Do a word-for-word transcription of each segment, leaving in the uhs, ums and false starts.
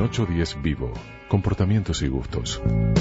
ocho diez Vivo. Comportamientos y gustos.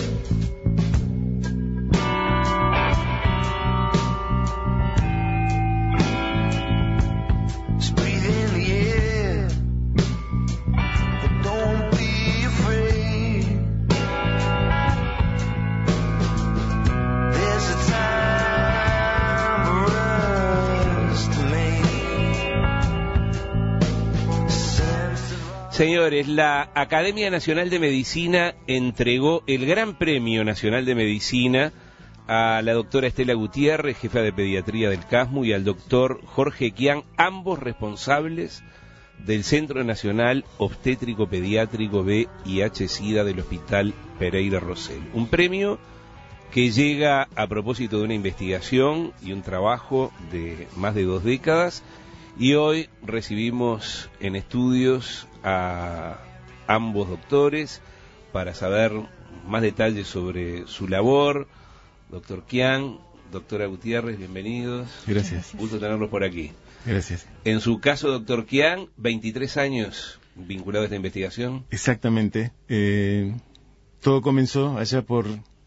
Señores, la Academia Nacional de Medicina entregó el Gran Premio Nacional de Medicina a la doctora Estela Gutiérrez, jefa de pediatría del CASMU, y al doctor Jorge Quián, ambos responsables del Centro Nacional Obstétrico Pediátrico V I H SIDA del Hospital Pereira Rosell. Un premio que llega a propósito de una investigación y un trabajo de más de dos décadas, y hoy recibimos en estudios a ambos doctores para saber más detalles sobre su labor. Doctor Quián, doctora Gutiérrez, bienvenidos. Gracias. Gusto tenerlos por aquí. Gracias. En su caso, doctor Quián, veintitrés años vinculado a esta investigación. Exactamente. Eh, todo comenzó allá por,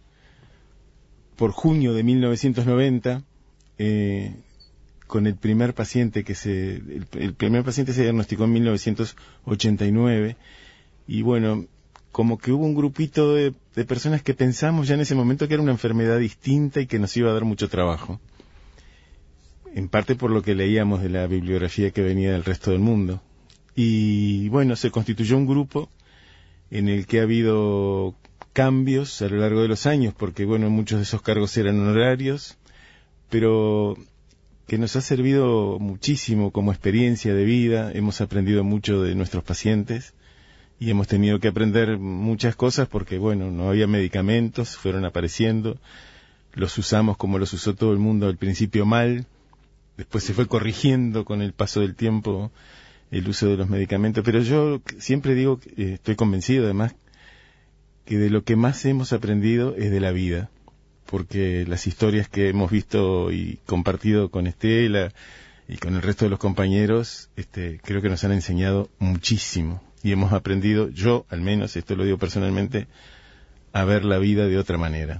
por junio de mil novecientos noventa, eh, con el primer paciente que se el, el primer paciente se diagnosticó en mil novecientos ochenta y nueve, y bueno, como que hubo un grupito de, de personas que pensamos ya en ese momento que era una enfermedad distinta y que nos iba a dar mucho trabajo, en parte por lo que leíamos de la bibliografía que venía del resto del mundo. Y bueno, se constituyó un grupo en el que ha habido cambios a lo largo de los años, porque bueno, muchos de esos cargos eran honorarios, pero que nos ha servido muchísimo como experiencia de vida. Hemos aprendido mucho de nuestros pacientes y hemos tenido que aprender muchas cosas porque, bueno, no había medicamentos, fueron apareciendo, los usamos como los usó todo el mundo al principio mal, después se fue corrigiendo con el paso del tiempo el uso de los medicamentos, pero yo siempre digo, eh, estoy convencido además, que de lo que más hemos aprendido es de la vida, porque las historias que hemos visto y compartido con Estela y con el resto de los compañeros, este, creo que nos han enseñado muchísimo y hemos aprendido, yo al menos, esto lo digo personalmente, a ver la vida de otra manera.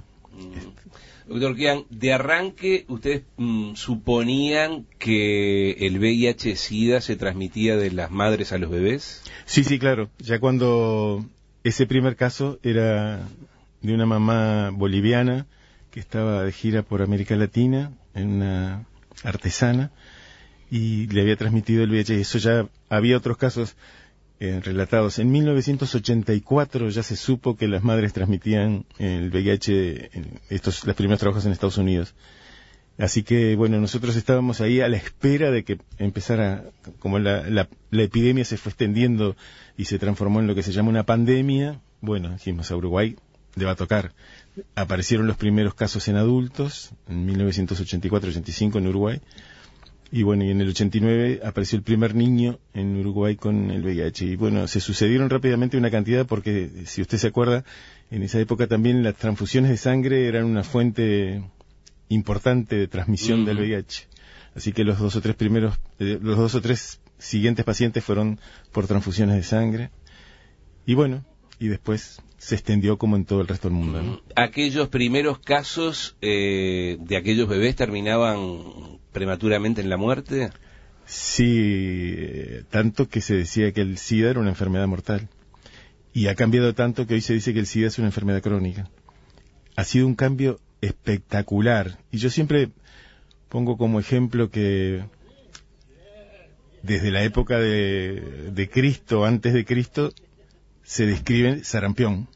Mm. Doctor Quián, de arranque, ¿ustedes mm, suponían que el V I H SIDA se transmitía de las madres a los bebés? Sí, sí, claro. Ya cuando ese primer caso era de una mamá boliviana que estaba de gira por América Latina, en una artesana, y le había transmitido el V I H. Eso ya había otros casos eh, relatados. En mil novecientos ochenta y cuatro ya se supo que las madres transmitían el V I H, en estos los primeros trabajos en Estados Unidos. Así que, bueno, nosotros estábamos ahí a la espera de que empezara, como la, la, la epidemia se fue extendiendo y se transformó en lo que se llama una pandemia. Bueno, dijimos, a Uruguay le va a tocar. Aparecieron los primeros casos en adultos, en mil novecientos ochenta y cuatro ochenta y cinco en Uruguay, y bueno, y en el ochenta y nueve apareció el primer niño en Uruguay con el V I H, y bueno, se sucedieron rápidamente una cantidad, porque si usted se acuerda, en esa época también las transfusiones de sangre eran una fuente importante de transmisión uh-huh. del V I H, así que los dos o tres primeros, eh, los dos o tres siguientes pacientes fueron por transfusiones de sangre, y bueno, y después se extendió como en todo el resto del mundo, ¿no? ¿Aquellos primeros casos eh, de aquellos bebés terminaban prematuramente en la muerte? Sí, eh, tanto que se decía que el SIDA era una enfermedad mortal. Y ha cambiado tanto que hoy se dice que el SIDA es una enfermedad crónica. Ha sido un cambio espectacular. Y yo siempre pongo como ejemplo que desde la época de, de Cristo, antes de Cristo, se describe sarampión,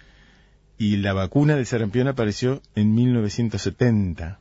y la vacuna del sarampión apareció en mil novecientos setenta.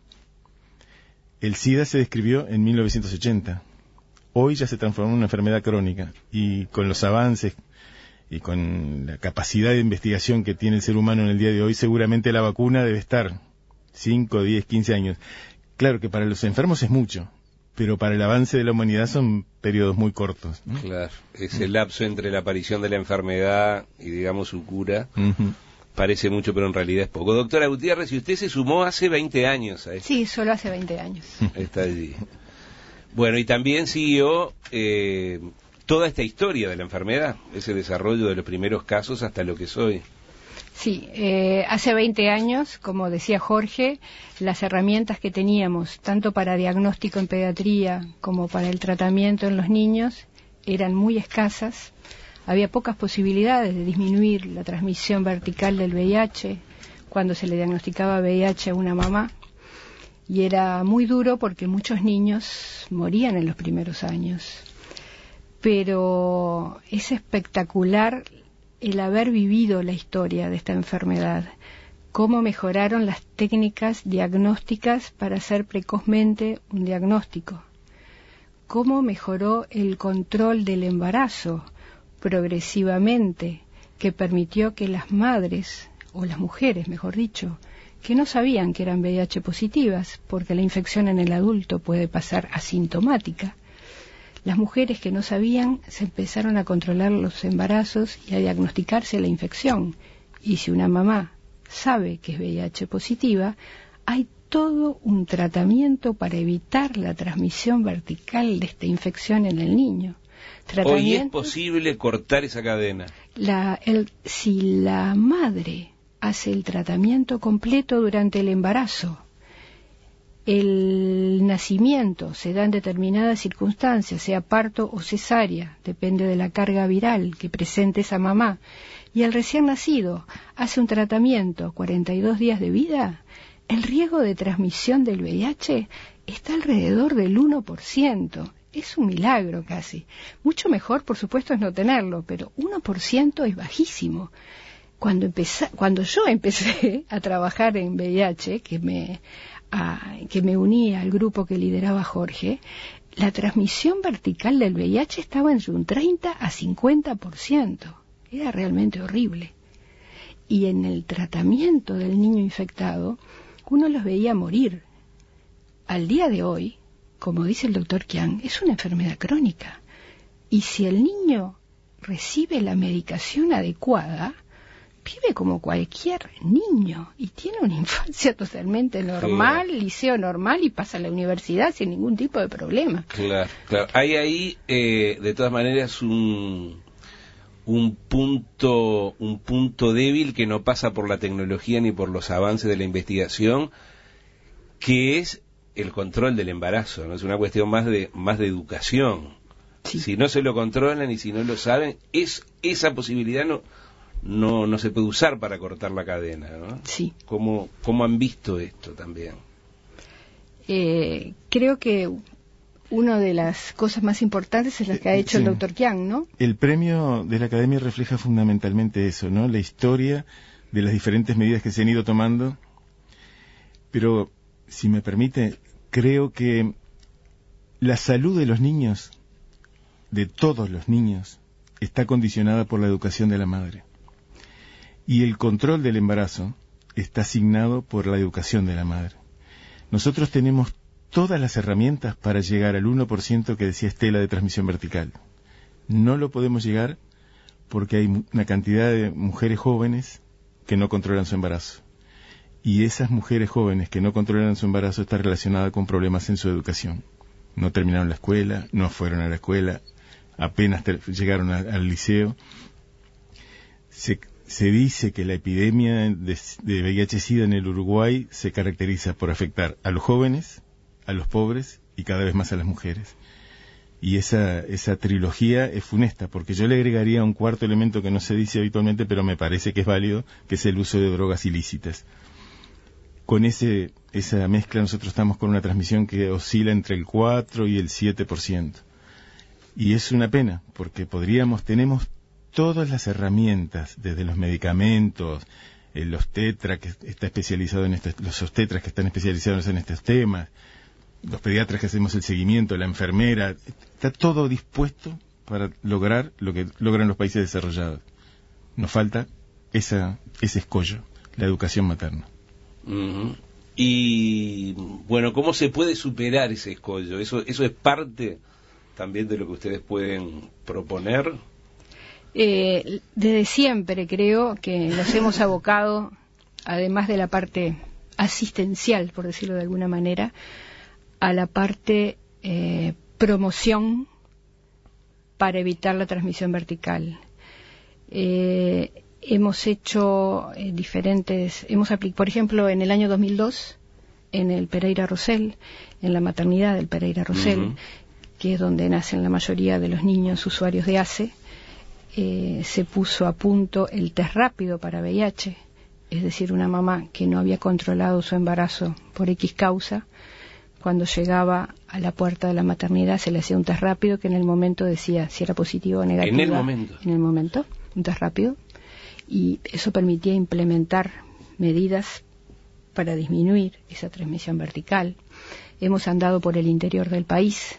El SIDA se describió en mil novecientos ochenta. Hoy ya se transformó en una enfermedad crónica, y con los avances y con la capacidad de investigación que tiene el ser humano en el día de hoy, seguramente la vacuna debe estar cinco, diez, quince años. Claro que para los enfermos es mucho, pero para el avance de la humanidad son periodos muy cortos, ¿no? Claro, ese lapso entre la aparición de la enfermedad y, digamos, su cura, uh-huh. parece mucho, pero en realidad es poco. Doctora Gutiérrez, y usted se sumó hace veinte años a esto. Sí, solo hace veinte años. Está allí. Bueno, y también siguió eh, toda esta historia de la enfermedad, ese desarrollo de los primeros casos hasta lo que es hoy. Sí, eh, hace veinte años, como decía Jorge, las herramientas que teníamos, tanto para diagnóstico en pediatría como para el tratamiento en los niños, eran muy escasas. Había pocas posibilidades de disminuir la transmisión vertical del V I H cuando se le diagnosticaba V I H a una mamá. Y era muy duro porque muchos niños morían en los primeros años. Pero es espectacular el haber vivido la historia de esta enfermedad, cómo mejoraron las técnicas diagnósticas para hacer precozmente un diagnóstico, cómo mejoró el control del embarazo progresivamente, que permitió que las madres, o las mujeres, mejor dicho, que no sabían que eran V I H positivas, porque la infección en el adulto puede pasar asintomática, las mujeres que no sabían se empezaron a controlar los embarazos y a diagnosticarse la infección. Y si una mamá sabe que es V I H positiva, hay todo un tratamiento para evitar la transmisión vertical de esta infección en el niño. Hoy es posible cortar esa cadena. La, el, si la madre hace el tratamiento completo durante el embarazo, el nacimiento se da en determinadas circunstancias, sea parto o cesárea, depende de la carga viral que presente esa mamá, y el recién nacido hace un tratamiento cuarenta y dos días de vida, el riesgo de transmisión del V I H está alrededor del uno por ciento. Es un milagro casi. Mucho mejor, por supuesto, es no tenerlo, pero uno por ciento es bajísimo. Cuando, empecé, cuando yo empecé a trabajar en V I H, que me... A, que me uní al grupo que lideraba Jorge, la transmisión vertical del V I H estaba entre un treinta a cincuenta por ciento. Era realmente horrible. Y en el tratamiento del niño infectado, uno los veía morir. Al día de hoy, como dice el doctor Kian, es una enfermedad crónica. Y si el niño recibe la medicación adecuada, vive como cualquier niño y tiene una infancia totalmente normal, sí. Liceo normal, y pasa a la universidad sin ningún tipo de problema. Claro, claro. Hay ahí, eh, de todas maneras, un, un punto, un punto débil que no pasa por la tecnología ni por los avances de la investigación, que es el control del embarazo, ¿no? Es una cuestión más de, más de educación. Sí. Si no se lo controlan y si no lo saben, es esa posibilidad no No, no se puede usar para cortar la cadena, ¿no? Sí. ¿Cómo, cómo han visto esto también? Eh, creo que una de las cosas más importantes es la que ha hecho sí. el doctor Kian, ¿no? El premio de la Academia refleja fundamentalmente eso, ¿no? La historia de las diferentes medidas que se han ido tomando. Pero, si me permite, creo que la salud de los niños, de todos los niños, está condicionada por la educación de la madre. Y el control del embarazo está asignado por la educación de la madre. Nosotros tenemos todas las herramientas para llegar al uno por ciento que decía Estela de transmisión vertical. No lo podemos llegar porque hay una cantidad de mujeres jóvenes que no controlan su embarazo. Y esas mujeres jóvenes que no controlan su embarazo están relacionadas con problemas en su educación. No terminaron la escuela, no fueron a la escuela, apenas llegaron a, al liceo. Se Se dice que la epidemia de, de V I H-Sida en el Uruguay se caracteriza por afectar a los jóvenes, a los pobres y cada vez más a las mujeres. Y esa, esa trilogía es funesta, porque yo le agregaría un cuarto elemento que no se dice habitualmente, pero me parece que es válido, que es el uso de drogas ilícitas. Con ese, esa mezcla nosotros estamos con una transmisión que oscila entre el cuatro y el siete por ciento. Y es una pena, porque podríamos, tenemos todas las herramientas, desde los medicamentos, eh, los tetras que está especializado en estos, los tetras que están especializados en estos temas, los pediatras que hacemos el seguimiento, la enfermera, está todo dispuesto para lograr lo que logran los países desarrollados. Nos falta esa, ese escollo, la educación materna. Uh-huh. Y bueno, ¿cómo se puede superar ese escollo? Eso, eso es parte también de lo que ustedes pueden proponer. Eh, desde siempre creo que nos hemos abocado, además de la parte asistencial, por decirlo de alguna manera, a la parte eh, promoción para evitar la transmisión vertical. Eh, hemos hecho eh, diferentes, hemos aplicado, por ejemplo, en el año dos mil dos, en el Pereira Rosell, en la maternidad del Pereira Rosell, uh-huh. que es donde nacen la mayoría de los niños usuarios de A C E, eh, se puso a punto el test rápido para V I H, es decir, una mamá que no había controlado su embarazo por X causa, cuando llegaba a la puerta de la maternidad se le hacía un test rápido que en el momento decía si era positivo o negativo. En el momento. En el momento, un test rápido. Y eso permitía implementar medidas para disminuir esa transmisión vertical. Hemos andado por el interior del país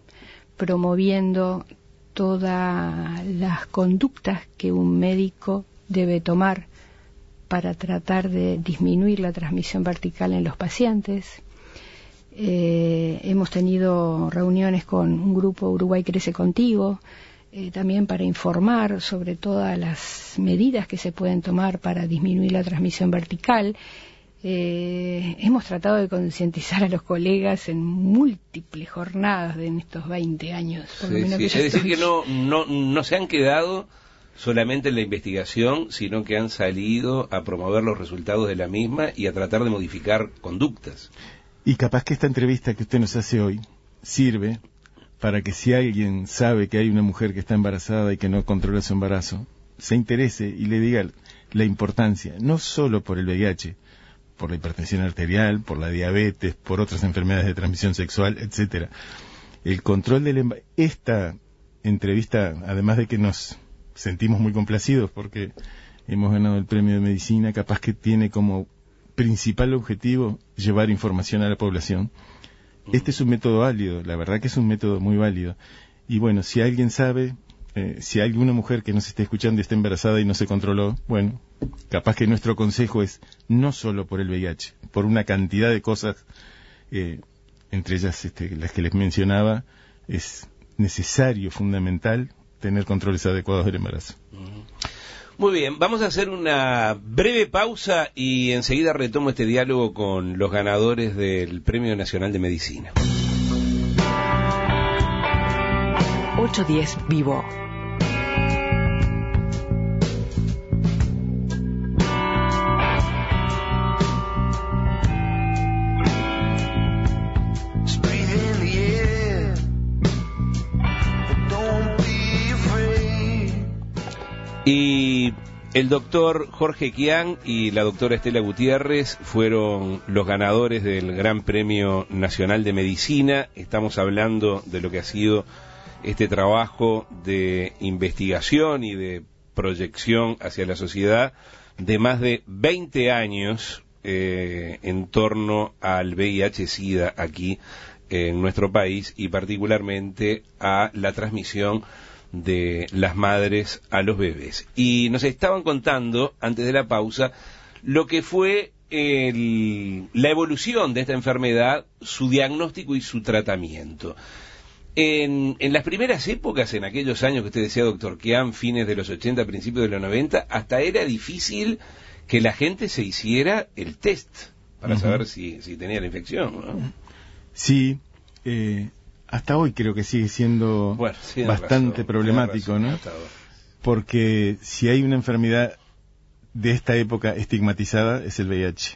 promoviendo todas las conductas que un médico debe tomar para tratar de disminuir la transmisión vertical en los pacientes. Eh, hemos tenido reuniones con un grupo Uruguay Crece Contigo, eh, también para informar sobre todas las medidas que se pueden tomar para disminuir la transmisión vertical. Eh, hemos tratado de concientizar a los colegas en múltiples jornadas de en estos veinte años. Por sí, lo menos sí. que Es yo decir, estoy... que no, no, no se han quedado solamente en la investigación, sino que han salido a promover los resultados de la misma y a tratar de modificar conductas. Y capaz que esta entrevista que usted nos hace hoy sirve para que si alguien sabe que hay una mujer que está embarazada y que no controla su embarazo, se interese y le diga la importancia, no solo por el V I H, por la hipertensión arterial, por la diabetes, por otras enfermedades de transmisión sexual, etcétera. El control del embarazo. Esta entrevista, además de que nos sentimos muy complacidos porque hemos ganado el premio de medicina, capaz que tiene como principal objetivo llevar información a la población. Este es un método válido, la verdad que es un método muy válido. Y bueno, si alguien sabe, eh, si hay alguna mujer que nos esté escuchando y está embarazada y no se controló, bueno, capaz que nuestro consejo es no solo por el V I H, por una cantidad de cosas, eh, entre ellas este, las que les mencionaba, es necesario, fundamental, tener controles adecuados del embarazo. Muy bien, vamos a hacer una breve pausa y enseguida retomo este diálogo con los ganadores del Premio Nacional de Medicina. ocho diez Vivo. Y el doctor Jorge Quián y la doctora Estela Gutiérrez fueron los ganadores del Gran Premio Nacional de Medicina. Estamos hablando de lo que ha sido este trabajo de investigación y de proyección hacia la sociedad de más de veinte años eh, en torno al V I H-Sida aquí en nuestro país y particularmente a la transmisión de las madres a los bebés. Y nos estaban contando, antes de la pausa, lo que fue el, la evolución de esta enfermedad, su diagnóstico y su tratamiento. En, en las primeras épocas, en aquellos años que usted decía, doctor Quián, fines de los ochenta, principios de los noventa, hasta era difícil que la gente se hiciera el test para uh-huh. saber si, si tenía la infección, ¿no? Sí, eh... hasta hoy creo que sigue siendo bueno, sí, bastante razón, problemático, razón, ¿no? Porque si hay una enfermedad de esta época estigmatizada es el V I H.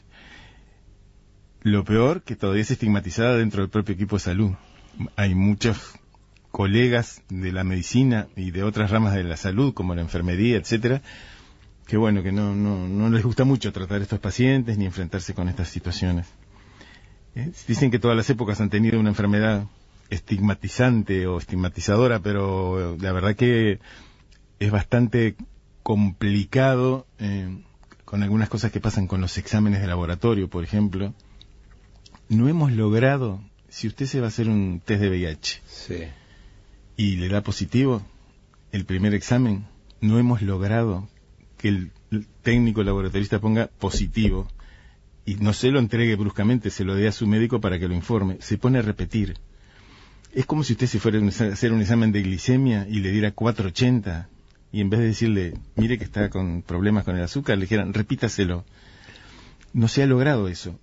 Lo peor, que todavía es estigmatizada dentro del propio equipo de salud. Hay muchos colegas de la medicina y de otras ramas de la salud, como la enfermería, etcétera, que bueno, que no, no, no les gusta mucho tratar a estos pacientes ni enfrentarse con estas situaciones. ¿Eh? Dicen que todas las épocas han tenido una enfermedad estigmatizante o estigmatizadora, pero la verdad que es bastante complicado eh, con algunas cosas que pasan con los exámenes de laboratorio, por ejemplo. No hemos logrado, si usted se va a hacer un test de V I H sí. y le da positivo el primer examen, no hemos logrado que el técnico laboratorista ponga positivo y no se lo entregue bruscamente, se lo dé a su médico para que lo informe, se pone a repetir. Es como si usted se fuera a hacer un examen de glicemia y le diera cuatrocientos ochenta y en vez de decirle, mire que está con problemas con el azúcar, le dijeran, repítaselo. No se ha logrado eso,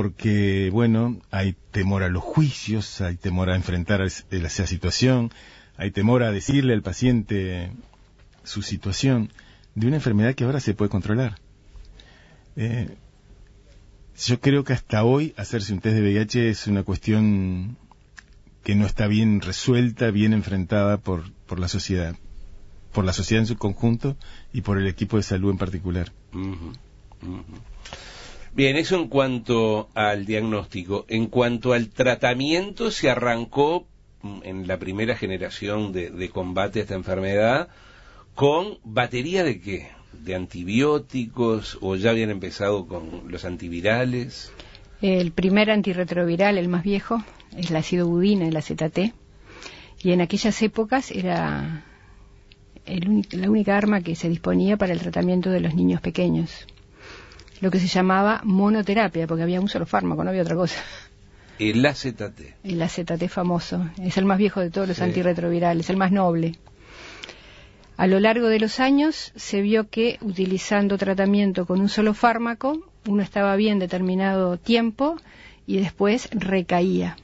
porque, bueno, hay temor a los juicios, hay temor a enfrentar esa situación, hay temor a decirle al paciente su situación de una enfermedad que ahora se puede controlar. Eh, yo creo que hasta hoy hacerse un test de V I H es una cuestión que no está bien resuelta, bien enfrentada por, por la sociedad, por la sociedad en su conjunto y por el equipo de salud en particular. Uh-huh. Uh-huh. Bien, eso en cuanto al diagnóstico. En cuanto al tratamiento, se arrancó en la primera generación de, de combate a esta enfermedad con batería de qué, de antibióticos, o ya habían empezado con los antivirales. El primer antirretroviral, el más viejo, es la acidobudina, el A Z T, y en aquellas épocas era el único, la única arma que se disponía para el tratamiento de los niños pequeños, lo que se llamaba monoterapia, porque había un solo fármaco, no había otra cosa. El A Z T. El A Z T famoso, es el más viejo de todos los sí. antirretrovirales, el más noble. A lo largo de los años se vio que utilizando tratamiento con un solo fármaco, uno estaba bien determinado tiempo y después recaía.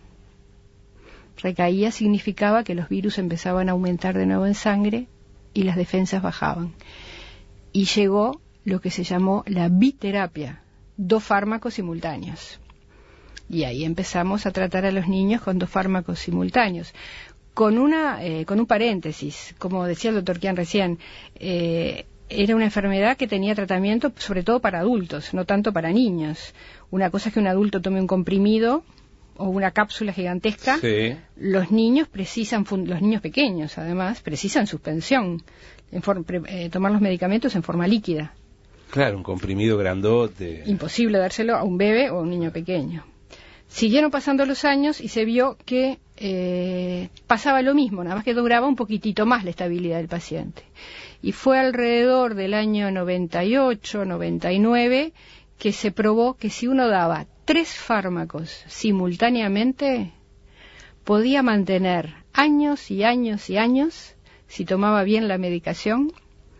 Recaía significaba que los virus empezaban a aumentar de nuevo en sangre y las defensas bajaban. Y llegó lo que se llamó la biterapia, dos fármacos simultáneos. Y ahí empezamos a tratar a los niños con dos fármacos simultáneos. Con una eh, con un paréntesis, como decía el doctor Kian recién, eh, era una enfermedad que tenía tratamiento sobre todo para adultos, no tanto para niños. Una cosa es que un adulto tome un comprimido o una cápsula gigantesca. Sí. Los niños precisan, los niños pequeños además, precisan suspensión, en for, pre, eh, tomar los medicamentos en forma líquida. Claro, un comprimido grandote. Imposible dárselo a un bebé o a un niño pequeño. Siguieron pasando los años y se vio que eh, pasaba lo mismo, nada más que duraba un poquitito más la estabilidad del paciente. Y fue alrededor del año noventa y ocho, noventa y nueve, que se probó que si uno daba tres fármacos simultáneamente, podía mantener años y años y años, si tomaba bien la medicación,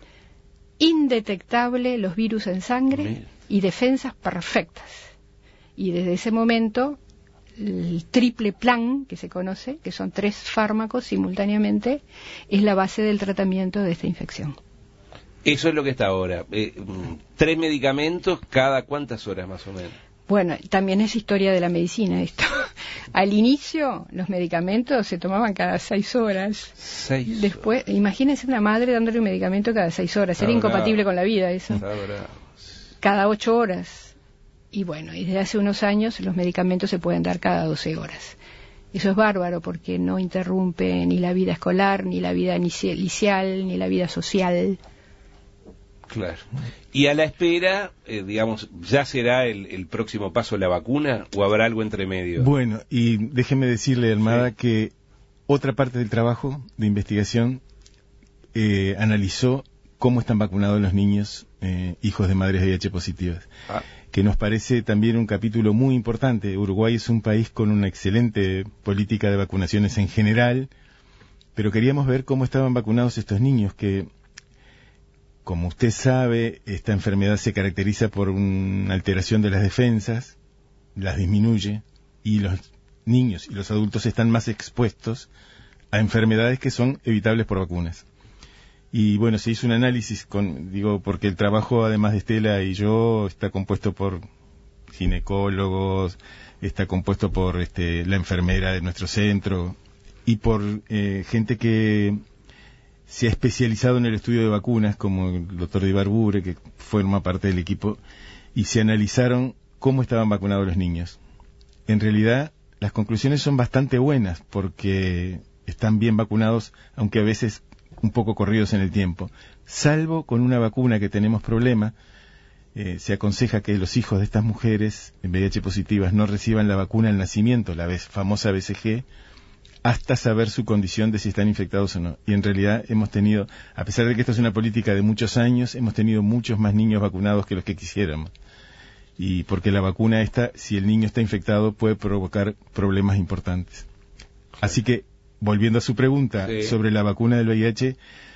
indetectable los virus en sangre Mira. y defensas perfectas. Y desde ese momento, el triple plan que se conoce, que son tres fármacos simultáneamente, es la base del tratamiento de esta infección. Eso es lo que está ahora. Eh, tres medicamentos cada cuántas horas más o menos. Bueno, también es historia de la medicina esto. Al inicio, los medicamentos se tomaban cada seis horas. Seis Después, horas. Imagínense una madre dándole un medicamento cada seis horas. Era incompatible con la vida eso. Cada ocho horas. Y bueno, y desde hace unos años los medicamentos se pueden dar cada doce horas. Eso es bárbaro porque no interrumpe ni la vida escolar, ni la vida inicial, ni la vida social. Claro. Y a la espera, eh, digamos, ¿ya será el, el próximo paso la vacuna o habrá algo entre medio? Bueno, y déjeme decirle, Almada, sí. que otra parte del trabajo de investigación eh, analizó cómo están vacunados los niños eh, hijos de madres V I H positivas. Ah. Que nos parece también un capítulo muy importante. Uruguay es un país con una excelente política de vacunaciones en general, pero queríamos ver cómo estaban vacunados estos niños, que, como usted sabe, esta enfermedad se caracteriza por una alteración de las defensas, las disminuye, y los niños y los adultos están más expuestos a enfermedades que son evitables por vacunas. Y bueno, se hizo un análisis, con, digo, porque el trabajo, además de Estela y yo, está compuesto por ginecólogos, está compuesto por este, la enfermera de nuestro centro y por eh, gente que se ha especializado en el estudio de vacunas, como el doctor Di Barbure, que forma parte del equipo, y se analizaron cómo estaban vacunados los niños. En realidad, las conclusiones son bastante buenas, porque están bien vacunados, aunque a veces un poco corridos en el tiempo, salvo con una vacuna que tenemos problema. Eh, se aconseja que los hijos de estas mujeres V I H positivas no reciban la vacuna al nacimiento, la famosa B C G, hasta saber su condición de si están infectados o no. Y en realidad hemos tenido, a pesar de que esto es una política de muchos años, hemos tenido muchos más niños vacunados que los que quisiéramos. Y porque la vacuna esta, si el niño está infectado, puede provocar problemas importantes. Así que, volviendo a su pregunta sí. sobre la vacuna del V I H,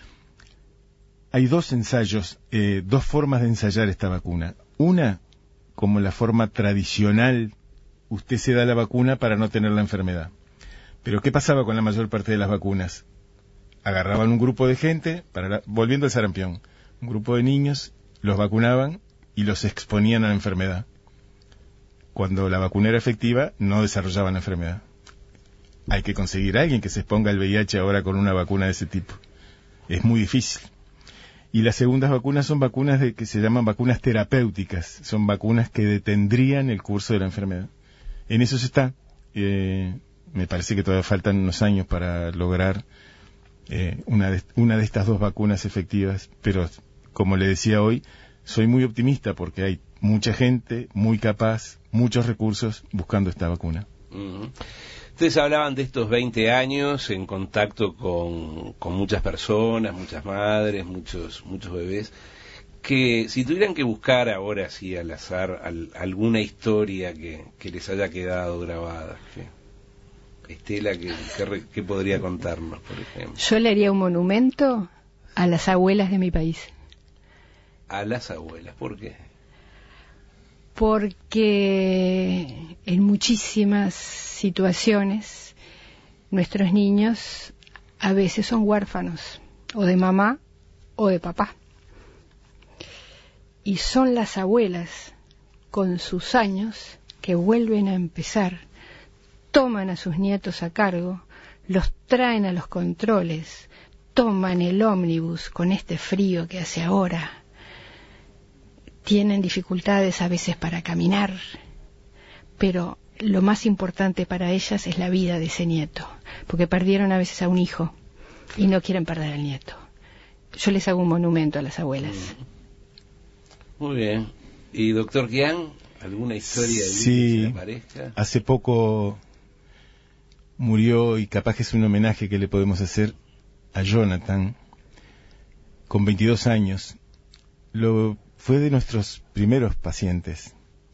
hay dos ensayos, eh, dos formas de ensayar esta vacuna. Una, como la forma tradicional, usted se da la vacuna para no tener la enfermedad. Pero ¿qué pasaba con la mayor parte de las vacunas? agarraban un grupo de gente, para la, volviendo al sarampión, un grupo de niños, los vacunaban y los exponían a la enfermedad. Cuando la vacuna era efectiva, no desarrollaban la enfermedad. Hay que conseguir a alguien que se exponga al V I H ahora con una vacuna de ese tipo. Es muy difícil. Y las segundas vacunas son vacunas de, que se llaman vacunas terapéuticas. Son vacunas que detendrían el curso de la enfermedad. En eso se está. Eh, me parece que todavía faltan unos años para lograr eh, una, de, una de estas dos vacunas efectivas. Pero, como le decía hoy, soy muy optimista porque hay mucha gente muy capaz, muchos recursos buscando esta vacuna. Uh-huh. Ustedes hablaban de estos veinte años en contacto con, con muchas personas, muchas madres, muchos muchos bebés, que si tuvieran que buscar ahora así al azar al, alguna historia que, que les haya quedado grabada, que, Estela, ¿qué que, que podría contarnos, por ejemplo? Yo le haría un monumento a las abuelas de mi país. A las abuelas, ¿por qué? Porque en muchísimas situaciones nuestros niños a veces son huérfanos, o de mamá o de papá. Y son las abuelas, con sus años, que vuelven a empezar, toman a sus nietos a cargo, los traen a los controles, toman el ómnibus con este frío que hace ahora, tienen dificultades a veces para caminar, pero lo más importante para ellas es la vida de ese nieto, porque perdieron a veces a un hijo y no quieren perder al nieto. Yo les hago un monumento a las abuelas. Muy bien. ¿Y doctor Kian, alguna historia de sí, que se le aparezca? Hace poco murió, y capaz que es un homenaje que le podemos hacer a Jonathan, con veintidós años. Lo fue de nuestros primeros pacientes.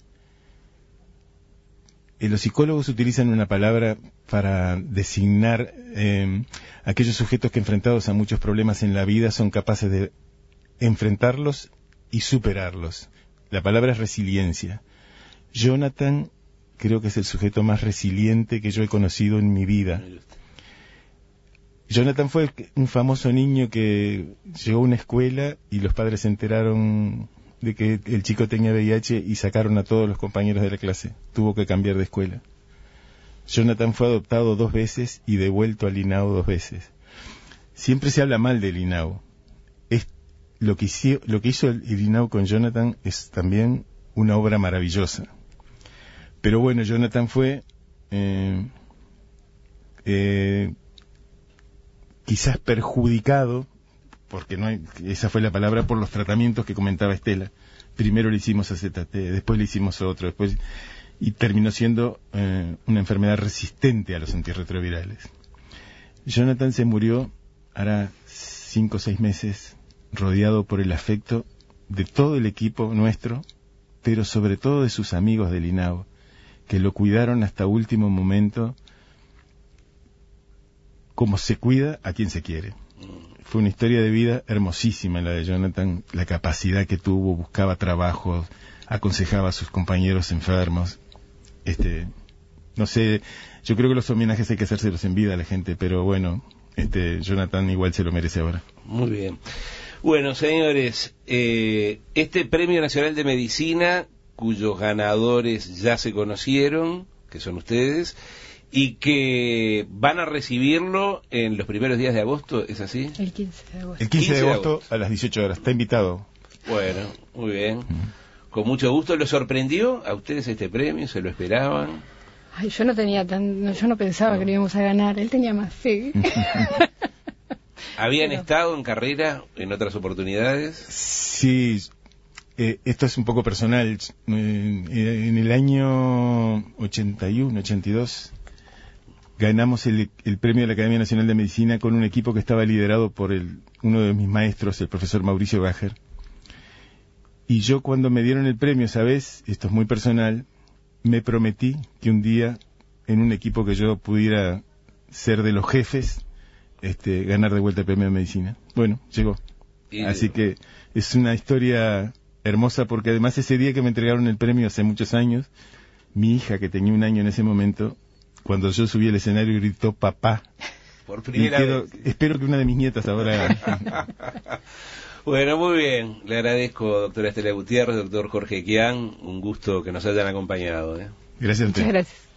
Eh, los psicólogos utilizan una palabra para designar eh, aquellos sujetos que, enfrentados a muchos problemas en la vida, son capaces de enfrentarlos y superarlos. La palabra es resiliencia. Jonathan creo que es el sujeto más resiliente que yo he conocido en mi vida. Jonathan fue un famoso niño que llegó a una escuela y los padres se enteraron de que el chico tenía V I H y sacaron a todos los compañeros de la clase. Tuvo que cambiar de escuela. Jonathan fue adoptado dos veces y devuelto al I N A U dos veces. Siempre se habla mal del I N A U. Es, lo, que hizo, lo que hizo el, el I N A U con Jonathan es también una obra maravillosa. Pero bueno, Jonathan fue eh, eh, quizás perjudicado, porque no hay, esa fue la palabra, por los tratamientos que comentaba Estela. Primero le hicimos A Z T, después le hicimos otro, después y terminó siendo eh, una enfermedad resistente a los antirretrovirales. Jonathan se murió hará cinco o seis meses, rodeado por el afecto de todo el equipo nuestro, pero sobre todo de sus amigos del I N A U, que lo cuidaron hasta último momento, como se cuida a quien se quiere. Fue una historia de vida hermosísima la de Jonathan, la capacidad que tuvo, buscaba trabajo, aconsejaba a sus compañeros enfermos. Este, no sé, yo creo que los homenajes hay que hacérselos en vida a la gente, pero bueno, este, Jonathan igual se lo merece ahora. Muy bien. Bueno, señores, eh, este Premio Nacional de Medicina, cuyos ganadores ya se conocieron, que son ustedes, y que van a recibirlo en los primeros días de agosto, ¿es así? El quince de agosto. El quince de agosto a las dieciocho horas, está invitado. Bueno, muy bien. Con mucho gusto. ¿Lo sorprendió a ustedes este premio? ¿Se lo esperaban? Ay, yo no tenía tan, no, yo no pensaba no. que lo íbamos a ganar. Él tenía más fe. ¿Habían Pero... estado en carrera en otras oportunidades? Sí. Eh, esto es un poco personal. Eh, en el año ochenta y uno, ochenta y dos... ganamos el, el premio de la Academia Nacional de Medicina con un equipo que estaba liderado por el, uno de mis maestros, el profesor Mauricio Gajer. Y yo, cuando me dieron el premio, ¿sabes? Esto es muy personal, me prometí que un día, en un equipo que yo pudiera ser de los jefes, este, ganar de vuelta el premio de medicina. Bueno, llegó. Y... Así que es una historia hermosa, porque además ese día que me entregaron el premio hace muchos años, mi hija, que tenía un año en ese momento, cuando yo subí al escenario, gritó papá. por primera y quedo, vez. espero que una de mis nietas ahora... Bueno, muy bien. Le agradezco, doctora Estela Gutiérrez, doctor Jorge Quián. Un gusto que nos hayan acompañado. ¿eh? Gracias a usted. Muchas gracias.